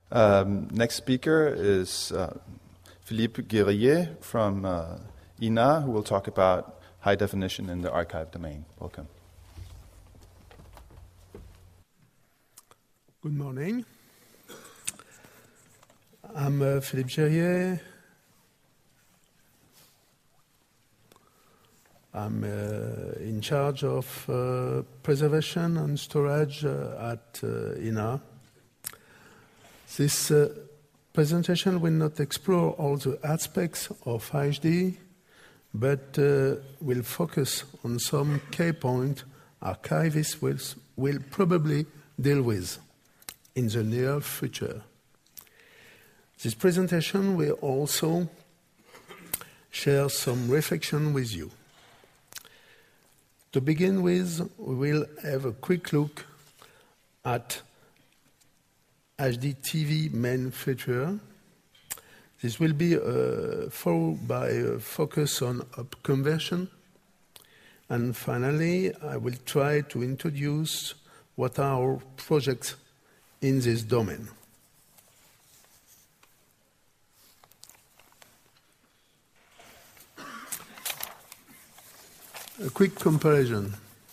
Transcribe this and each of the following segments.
Next speaker is Philippe Guerrier from INA, who will talk about high definition in the archive domain. Welcome. Good morning. I'm Philippe Guerrier. I'm in charge of preservation and storage at INA. This presentation will not explore all the aspects of HD, but will focus on some key points archivists will probably deal with in the near future. This presentation will also share some reflection with you. To begin with, we will have a quick look at HD TV main feature. This will be followed by a focus on upconversion. And finally, I will try to introduce what are our projects in this domain. A quick comparison.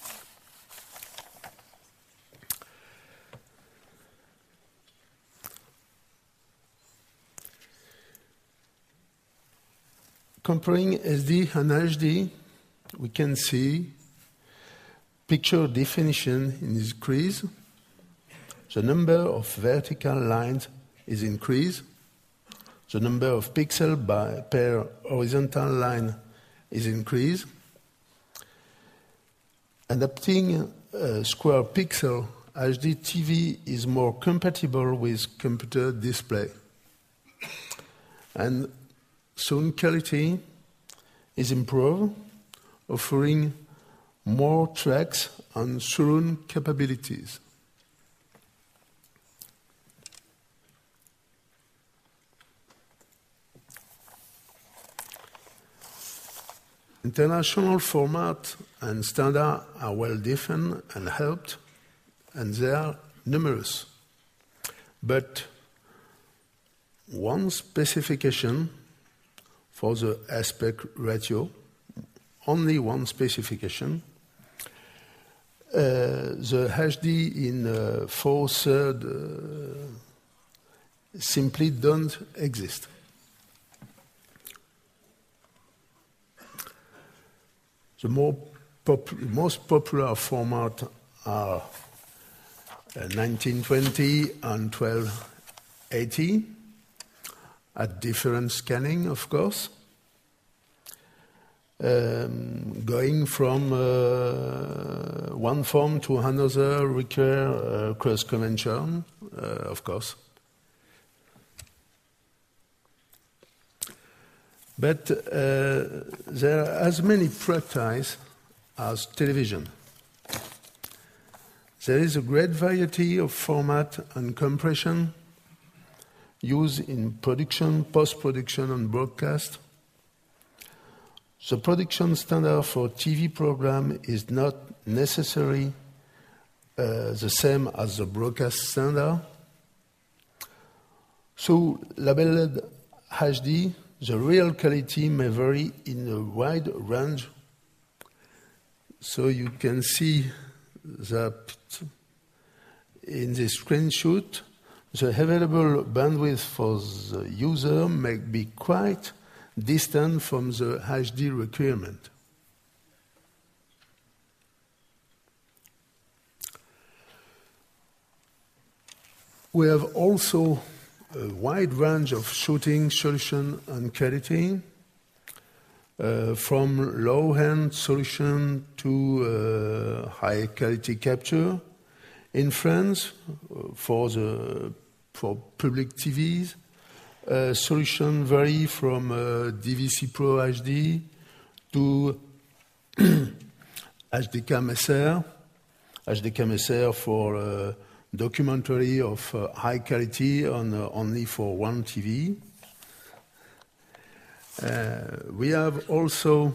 Comparing SD and HD, we can see picture definition is increased, the number of vertical lines is increased, the number of pixels per horizontal line is increased. Adapting square pixel HD TV is more compatible with computer display. And sound quality is improved, offering more tracks and surround capabilities. International format and standard are well defined and helped, and they are numerous. But one specification for the aspect ratio, only one specification, the HD in 4/3 simply don't exist. The most popular format are 1920 and 1280, at different scanning, of course, going from one form to another require cross-convention, of course. But there are as many practices as television. There is a great variety of format and compression used in production, post-production, and broadcast. The production standard for TV program is not necessarily the same as the broadcast standard. So, labeled HD, the real quality may vary in a wide range. So you can see that in this screenshot, the available bandwidth for the user may be quite distant from the HD requirement. We have also a wide range of shooting solution and quality, from low-end solution to high-quality capture. In France, for public TVs, solution vary from DVC Pro HD to HDCam SR. HDCam SR for documentary of high quality on only for one TV. We have also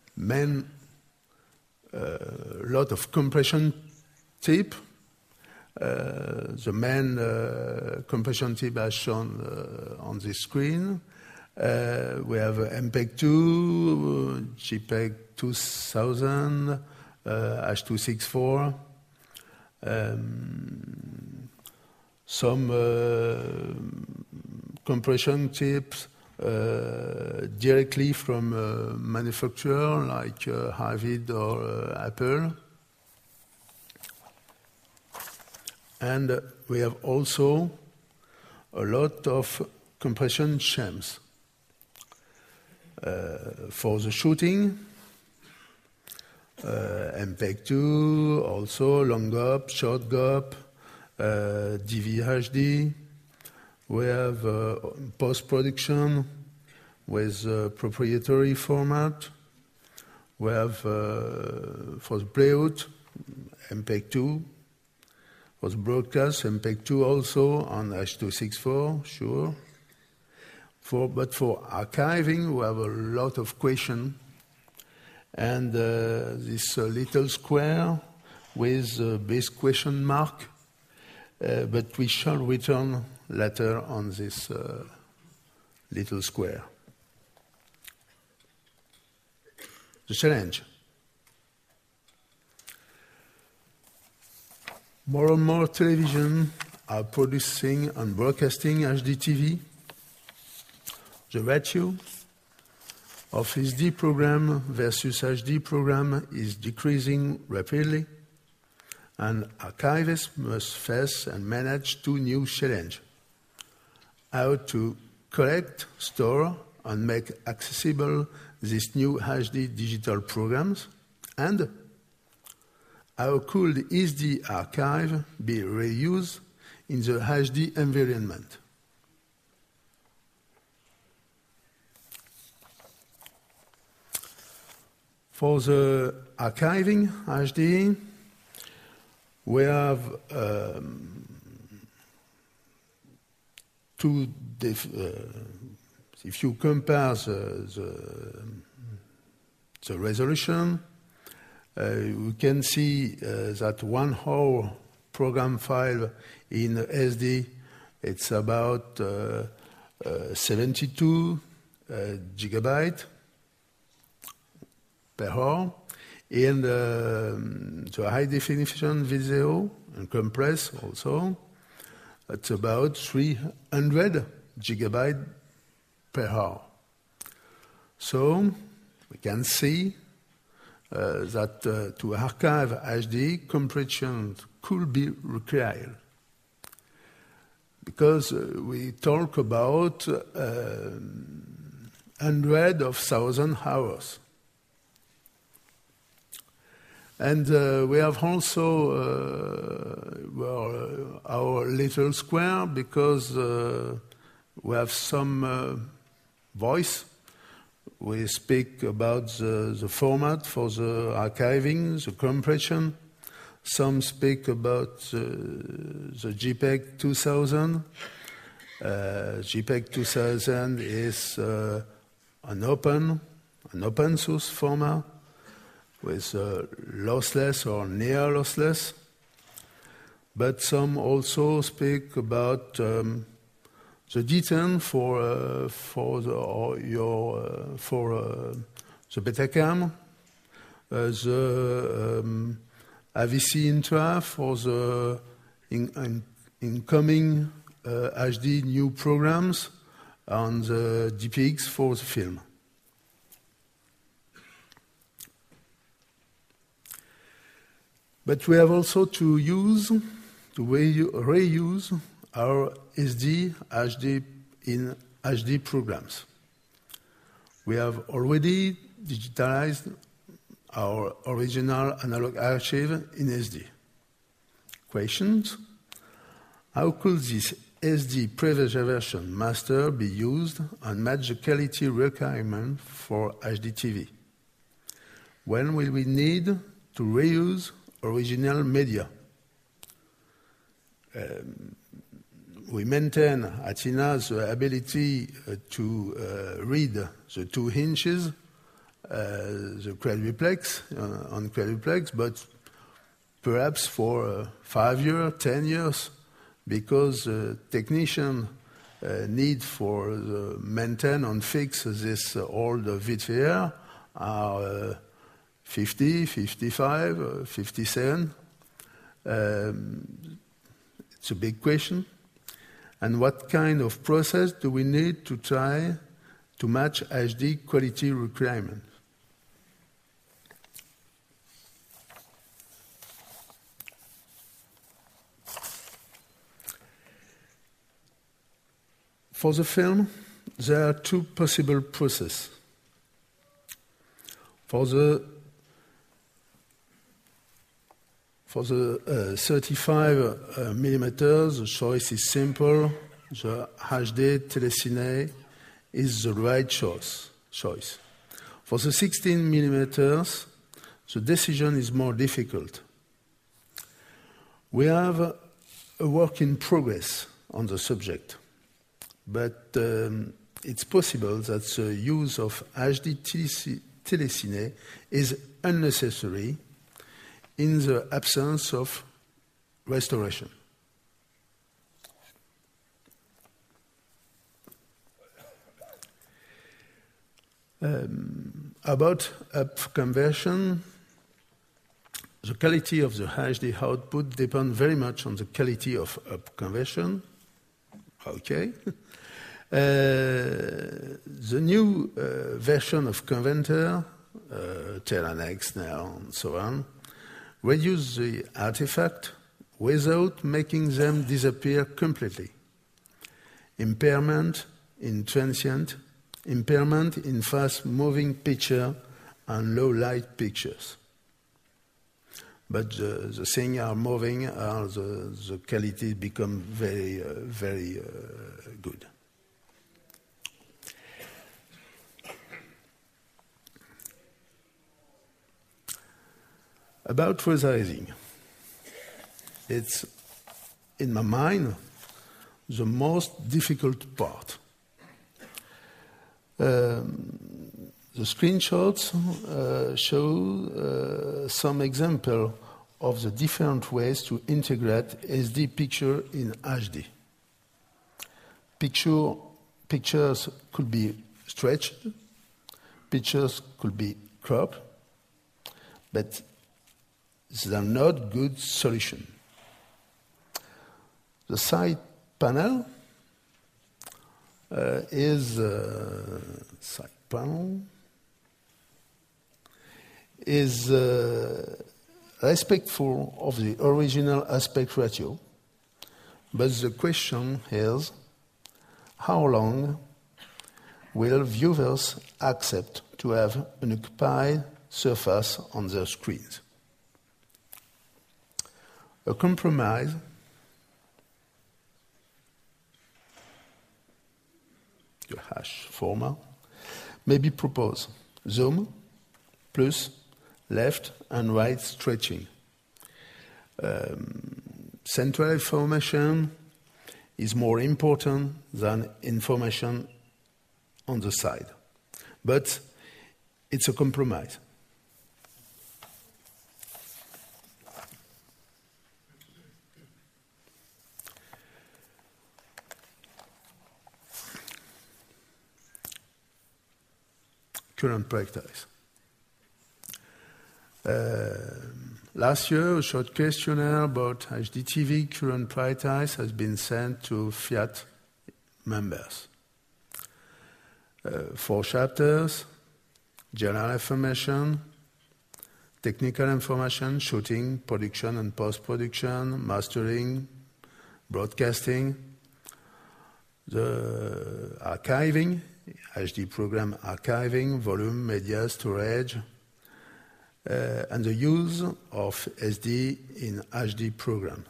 lot of compression tape The main compression tip as shown on the screen. We have MPEG-2, JPEG 2000, H.264, some compression tips directly from manufacturer like Avid or Apple. And we have also a lot of compression shams. For the shooting, MPEG-2, also long GOP, short GOP, DVHD. We have post-production with proprietary format. We have for the playout, MPEG-2. For the broadcast, MPEG-2 also on H.264, sure. But for archiving, we have a lot of questions. And this little square with a base question mark, but we shall return later on this little square. The challenge. More and more television are producing and broadcasting HDTV. The ratio of SD program versus HD program is decreasing rapidly, and archivists must face and manage two new challenges: how to collect, store, and make accessible these new HD digital programs, and how could the SD archive be reused in the HD environment? For the archiving HD, we have if you compare the resolution, we can see that 1 hour program file in SD, it's about 72 gigabytes per hour. And the high definition video and compress also, it's about 300 gigabytes per hour. So we can see that to archive HD, compression could be required. Because we talk about hundreds of thousand hours. And we have also our little square because we have some voice. We speak about the format for the archiving, the compression. Some speak about the JPEG 2000. JPEG 2000 is an open source format with lossless or near lossless. But some also speak about the detail for the Betacam, the AVC Intra for the incoming HD new programs, and the DPX for the film. But we have also to reuse our SD, HD in HD programs. We have already digitalized our original analog archive in SD. Questions: how could this SD preservation master be used and match the quality requirement for HD TV? When will we need to reuse original media? We maintain at INA the ability to read the 2 inches, the quadruplex on quadruplex, but perhaps for 5 years, 10 years, because technician need for maintain and fix this old VTR are 50, 55, 57. It's a big question. And what kind of process do we need to try to match HD quality requirements? For the film, there are two possible processes. For the 35 millimeters, the choice is simple. The HD Telecine is the right choice. For the 16 millimeters, the decision is more difficult. We have a work in progress on the subject, but it's possible that the use of HD Telecine is unnecessary in the absence of restoration. About up conversion, the quality of the HD output depends very much on the quality of up conversion. Okay. The new version of Converter, Teranex now and so on, reduce the artifact without making them disappear completely. Impairment in transient, impairment in fast-moving picture and low-light pictures. But the things are moving, the quality become very, very good. About resizing, it's, in my mind, the most difficult part. The screenshots show some example of the different ways to integrate SD picture in HD. Pictures could be stretched, pictures could be cropped, but they are not good solution. The side panel is respectful of the original aspect ratio, but the question is, how long will viewers accept to have an occupied surface on their screens? A compromise the hash format may be proposed. Zoom plus left and right stretching. Central information is more important than information on the side. But it's a compromise. Current practice. Last year, a short questionnaire about HDTV current practice has been sent to Fiat members. 4 chapters: general information, technical information, shooting, production and post-production, mastering, broadcasting, the archiving, HD program archiving, volume, media, storage, and the use of SD in HD program.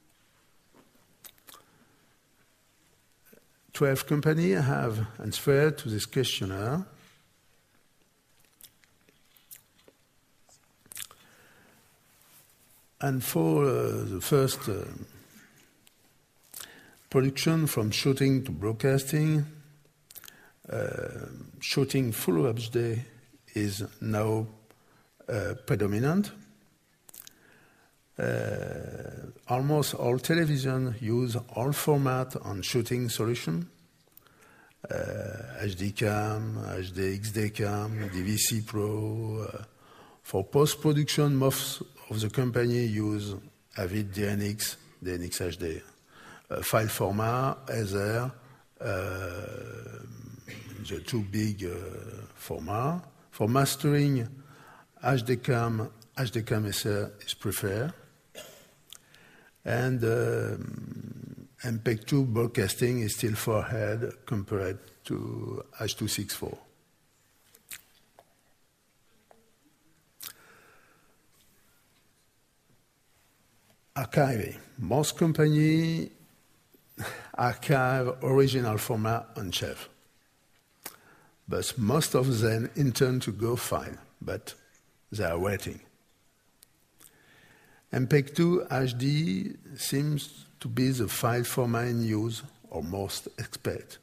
12 companies have answered to this questionnaire. And for the first production from shooting to broadcasting, shooting full HD is now predominant. Almost all television use all format on shooting solution. HD Cam, HD XD Cam, DVC Pro. For post-production, most of the company use Avid DNX, DNX HD. File format, Ether, the two big format. For mastering, HD Cam Ether is preferred. And MPEG-2 broadcasting is still far ahead compared to H.264. Archiving. Most companies archive original format on shelf, but most of them intend to go file, but they are waiting. MPEG-2 HD seems to be the file format in use or most expect.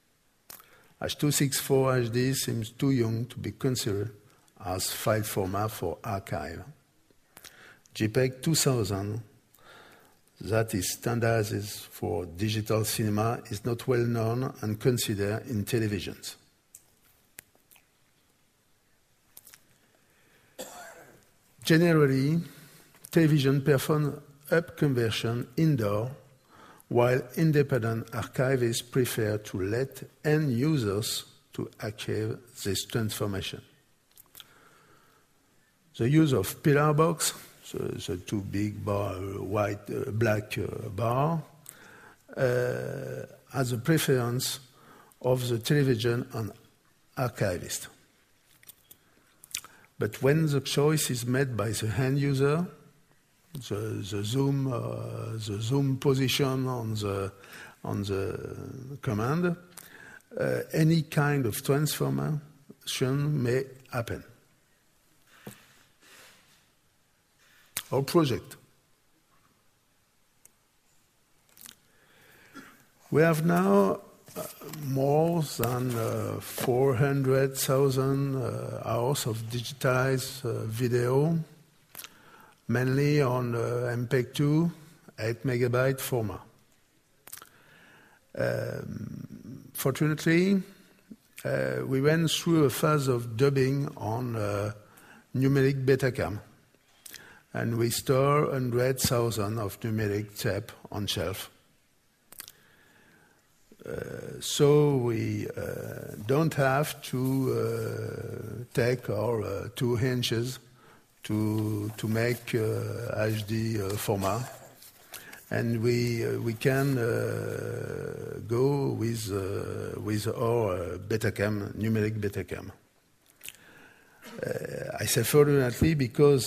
H.264 HD seems too young to be considered as file format for archive. JPEG 2000, that is standardized for digital cinema, is not well known and considered in televisions. Generally, television performs up conversion indoor, while independent archivists prefer to let end users to achieve this transformation. The use of pillar box, the two big bar, black bar, has a preference of the television and archivist. But when the choice is made by the end user, the zoom position on the command, any kind of transformation may happen. Our project. We have now more than 400,000 hours of digitized video, mainly on MPEG-2, 8 megabyte format. Fortunately, we went through a phase of dubbing on numeric Betacam, and we store 100,000 of numeric tape on shelf. So we don't have to take our 2 inches to make HD format, and we can go with our Betacam, numeric Betacam. I say fortunately because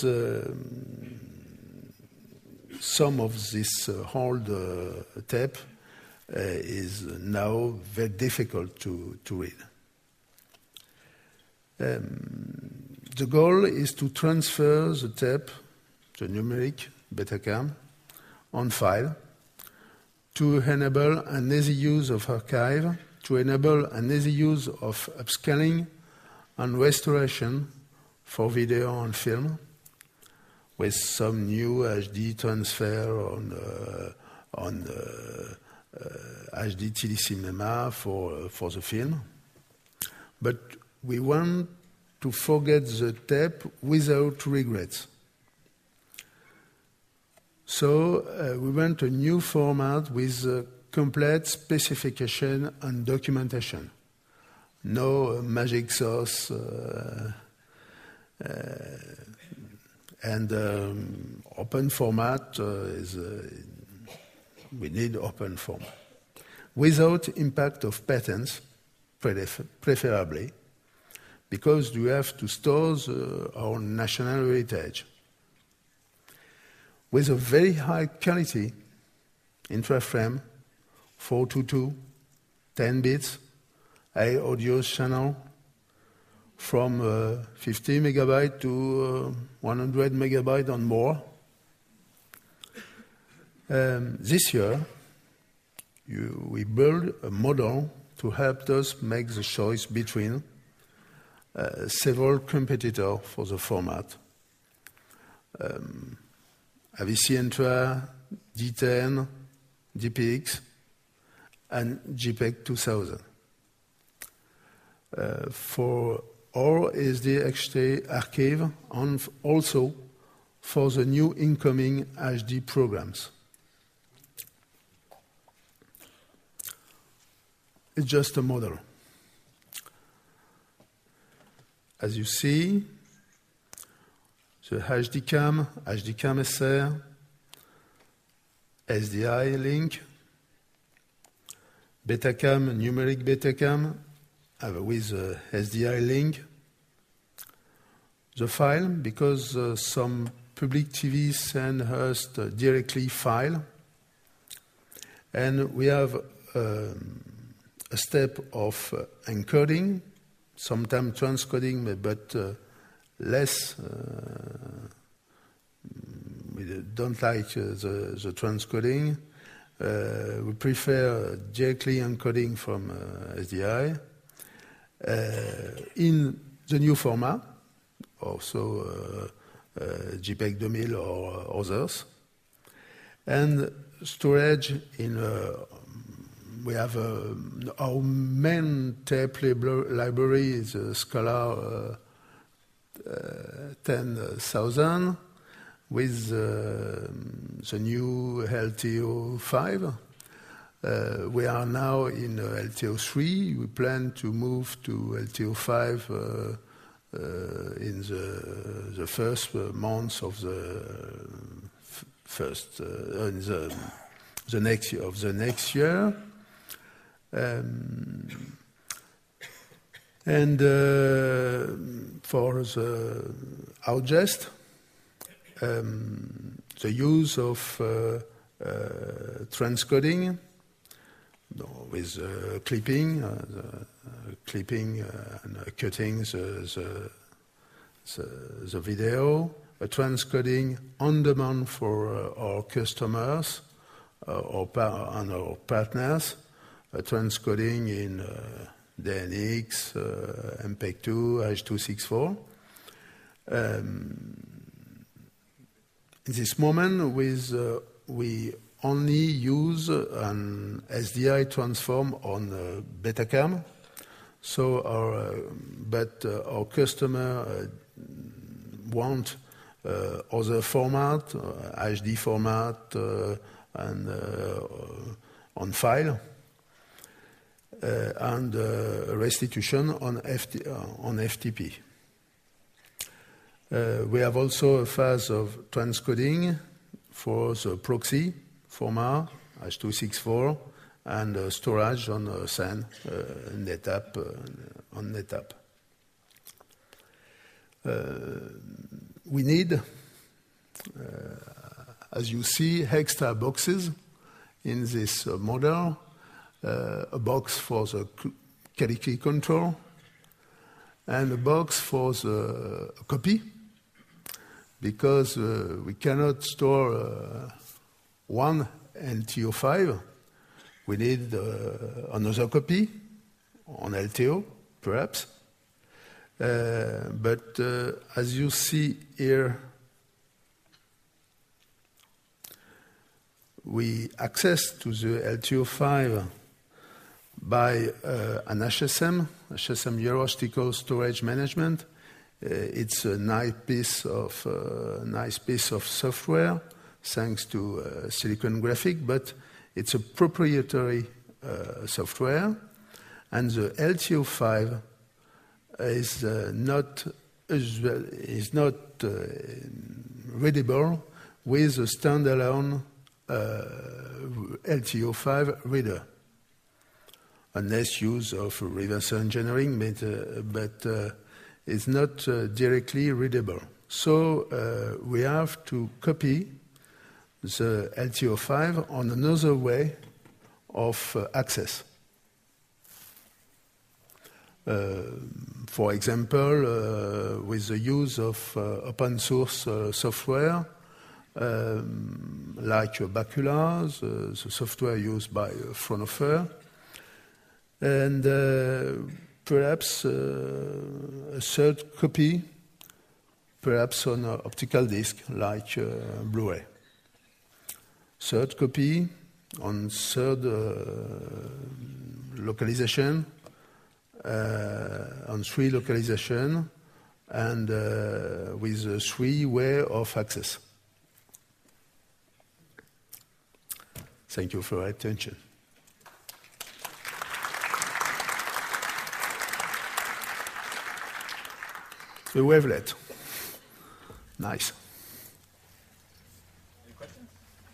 some of this old tape is now very difficult to read. The goal is to transfer the tape, the numeric Betacam, on file to enable an easy use of archive, to enable an easy use of upscaling and restoration for video and film, with some new HD transfer on HD telecinema for the film. But we want to forget the tape without regrets. So we want a new format with complete specification and documentation. No magic sauce and open format we need open format. Without impact of patents, preferably, because we have to store our national heritage. With a very high quality, intra-frame, 422, 10 bits, high audio channel, from 50 megabyte to 100 megabyte and more. This year, we build a model to help us make the choice between several competitors for the format. AVC Intra, D10, DPX, and JPEG 2000. For our SD archive and also for the new incoming HD programs. It's just a model. As you see, the HDCAM, HDCAM SR, SDI link, Betacam, numeric Betacam with SDI link. The file, because some public TVs send us directly file, and we have a step of encoding, sometimes transcoding, but less. We don't like the transcoding. We prefer directly encoding from SDI in the new format, also JPEG 2000 or others, and storage in. We have our main tape library is Scala 10,000 with the new LTO5. We are now in LTO3. We plan to move to LTO5 in the first months of the next year. And for the Outgest, the use of transcoding with clipping, and cutting the video, transcoding on demand for our customers and our partners, transcoding in DNX, MPEG-2, H.264. In this moment, we only use an SDI transform on Betacam, but our customer want other format, HD format, and on file, and restitution on FTP. We have also a phase of transcoding for the proxy format, H.264, and storage on SAN, NetApp, on NetApp. We need, as you see, extra boxes in this model, a box for the key control, and a box for the copy, because we cannot store one LTO5. We need another copy on LTO, perhaps. But as you see here, we access to the LTO5 by an HSM hierarchical storage management. It's a nice piece of software, thanks to Silicon Graphics, but it's a proprietary software, and the LTO5 is not readable with a standalone LTO5 reader, unless use of reverse engineering, but it's not directly readable. So we have to copy the LTO5 on another way of access. For example, with the use of open source software, like Bacula, the software used by Fraunhofer, and perhaps a third copy, perhaps on an optical disc, like Blu-ray. third copy on third localization, on 3 localization, and with 3 way of access. Thank you for your attention. The wavelet. Nice. Any questions?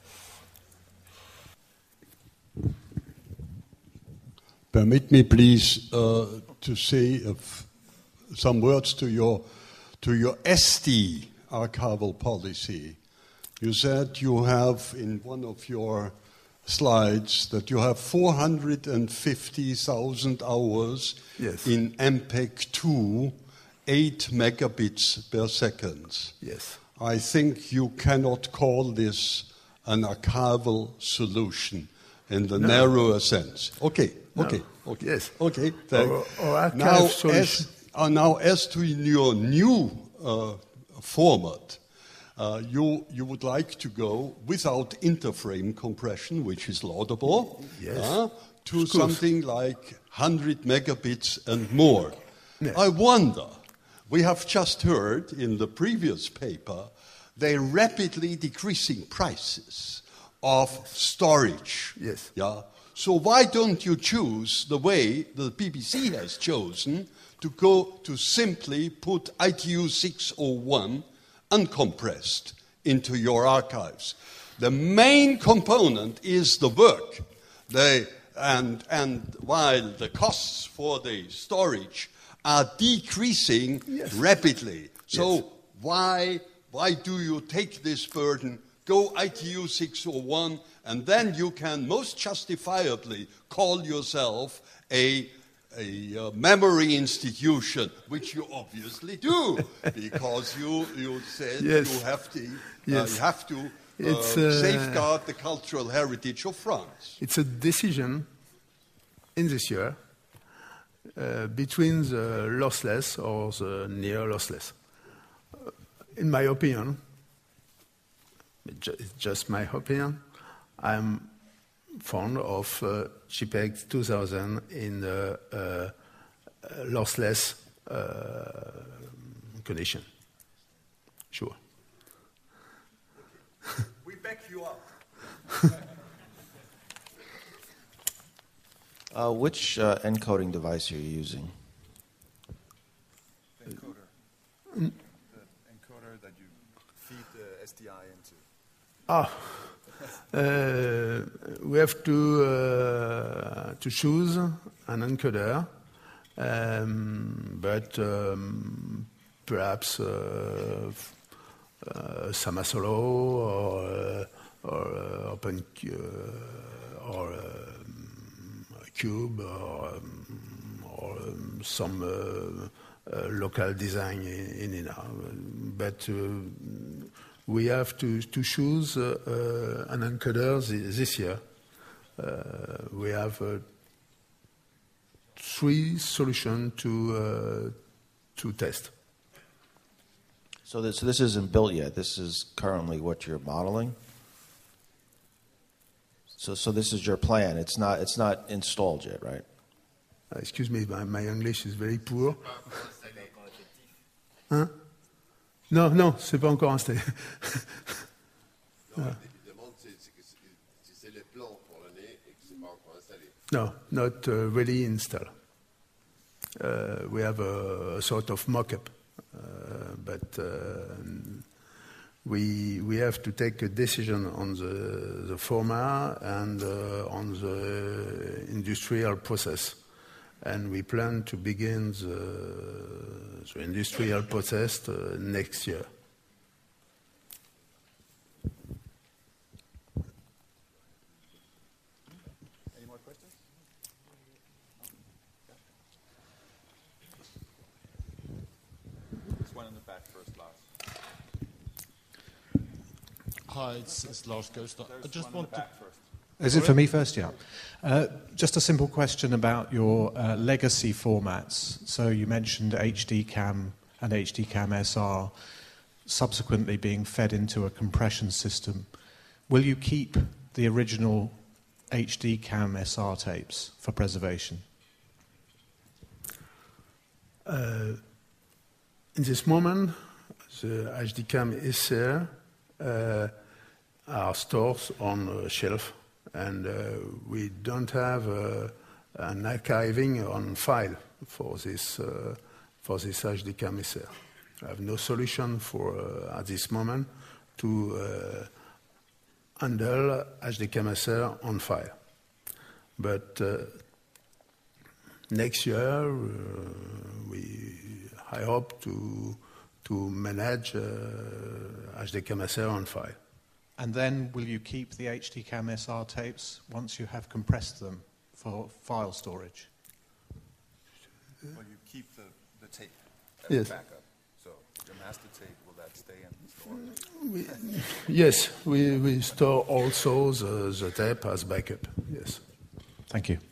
Permit me, please, to say some words to your SD archival policy. You said you have, in one of your slides, that you have 450,000 hours Yes. in MPEG-2, 8 megabits per second. Yes. I think you cannot call this an archival solution in the narrower sense. Okay. Yes. Okay. Our archive solution. Now, as to your new format, you would like to go without interframe compression, which is laudable, Yes. to something like 100 megabits and more. Yes. I wonder, we have just heard in the previous paper, the rapidly decreasing prices of storage. Yes. Yeah. So why don't you choose the way the BBC has chosen to go to simply put ITU 601 uncompressed into your archives? The main component is the work. And while the costs for the storage are decreasing rapidly. So why do you take this burden, go ITU 601, and then you can most justifiably call yourself a memory institution, which you obviously do, because you said you have to safeguard the cultural heritage of France. It's a decision in this year between the lossless or the near lossless. In my opinion, it's just my opinion, I'm fond of JPEG 2000 in lossless condition. Sure. We back you up. Which encoding device are you using? The encoder. The encoder that you feed the SDI into. We have to choose an encoder, but perhaps Samasolo or Open or Cube or some local design in INA. But we have to choose an encoder this year. We have 3 solutions to test. So this isn't built yet. This is currently what you're modeling. So this is your plan. It's not installed yet, right? Excuse me, my English is very poor. Hein? Non, c'est pas encore installé. No, not really installed. We have a sort of mock-up, but we have to take a decision on the format and on the industrial process. And we plan to begin the industrial process next year. Any more questions? This one in the back first, Lars. Hi, it's Lars Gostar. I just one in want the to... back first. Is it for me first? Yeah. Just a simple question about your legacy formats. So you mentioned HDCAM and HDCAM SR subsequently being fed into a compression system. Will you keep the original HD cam SR tapes for preservation? In this moment, the HD cam SR are stored on a shelf, and we don't have an archiving on file for this HD cam SR. I have no solution for at this moment to handle HD cam SR on file. But next year, I hope to manage HD cam SR on file. And then will you keep the HD cam SR tapes once you have compressed them for file storage? Well, you keep the tape as Yes. backup. So your master tape, will that stay in storage? Yes, we store also the tape as backup. Yes. Thank you.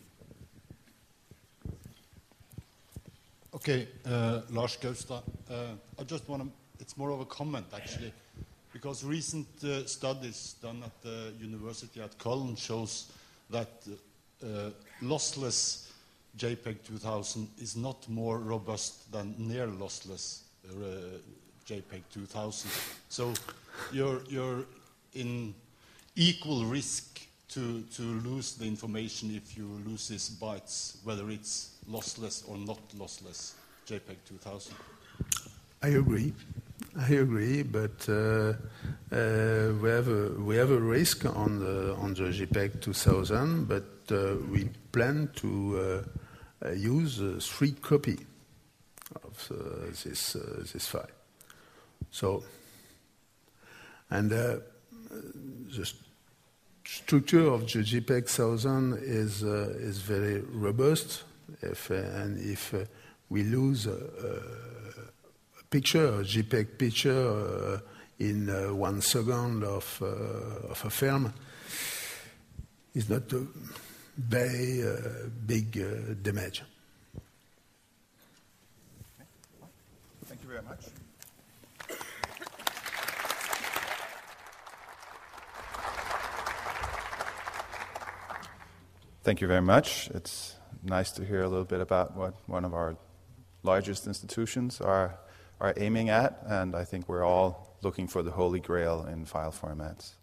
Okay, Lars Gaustad. I just want to, it's more of a comment actually, because recent studies done at the University at Cologne shows that lossless JPEG 2000 is not more robust than near lossless JPEG 2000. So you're in equal risk to lose the information if you lose these bytes, whether it's lossless or not lossless JPEG 2000. I agree, but we have a risk on the JPEG 2000, but we plan to use 3 copies of this file. So, and the structure of the JPEG 1000 is very robust. If we lose a JPEG picture in 1 second of a film, it's not a very big damage. Thank you very much. Thank you very much. It's nice to hear a little bit about what one of our largest institutions are aiming at, and I think we're all looking for the holy grail in file formats.